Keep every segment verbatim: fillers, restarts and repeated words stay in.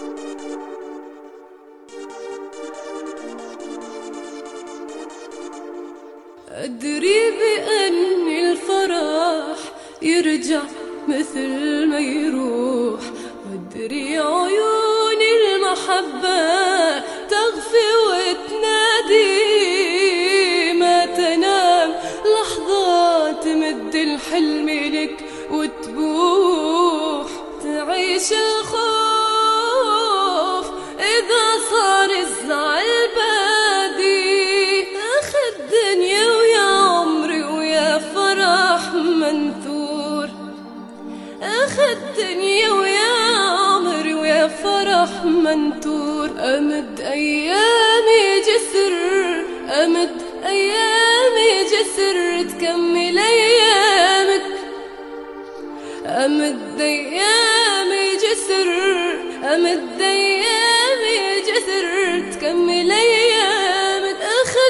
أدري بأن الفرح يرجع مثل ما يروح، وأدري عيون المحبة تغفي وتنادي، ما تنام لحظة تمد الحلم لك وتبوح، تعيش الخوف إذا صار الزعل بادي، أخذ دنيا ويا عمري ويا فرح منثور، أخذ دنيا ويا عمري ويا فرح منثور، أمد أيامي جسر، أمد أيامي جسر تكمل أيامك، أمد أيامي جسر، أمد أيامي جسر تكمل أيامك، أخذ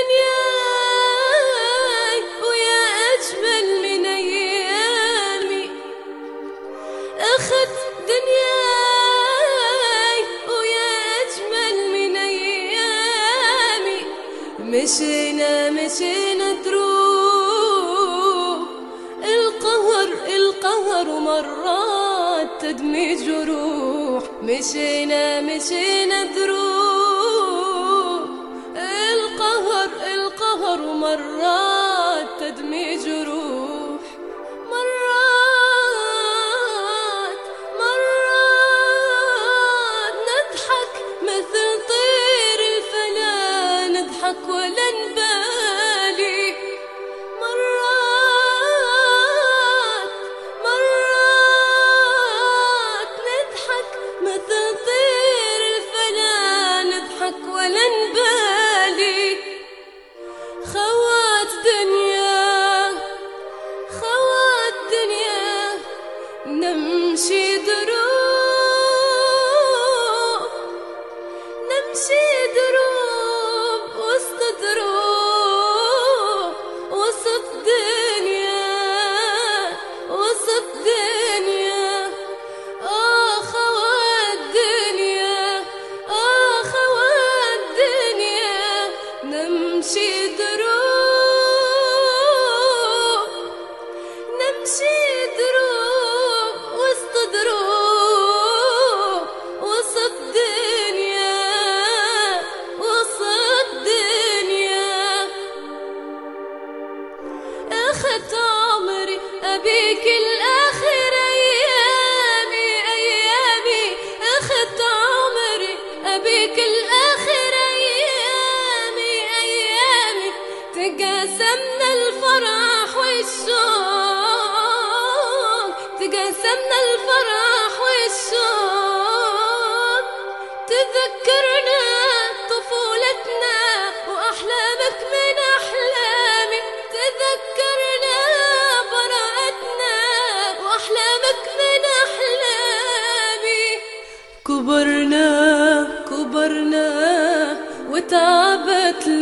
دنياي ويا أجمل من أيامي، أخذ دنياي ويا أجمل من أيامي، مشينا مشينا دروب القهر القهر ومرات تدمي جروح، مشينا مشينا دروب القهر القهر ومرات تدمي جروح، مرات مرات نضحك مثل طير الفلا، نضحك ولا نبالي، مرات مرات نضحك مثل طير الفلا، نضحك ولا نبالي، خوات دنيا خوات دنيا نمشي دروب، نمشي دروب وسط دروب وسط دنيا، وسط دنيا، آه خوات دنيا، آه خوات دنيا نمشي دروب، نمشي دروب وسط دروب وسط دنيا، وسط دنيا، أخذت عمري أبيك الآخر أيامي أيامي، أخذت عمري أبيك الآخر أيامي أيامي، تقاسمنا الفرح والشوق، تقاسمنا الفرح والشوق، تذكرنا طفولتنا وأحلامك من أحلامي، تذكرنا براءتنا وأحلامك من أحلامي، كبرنا كبرنا وتعبت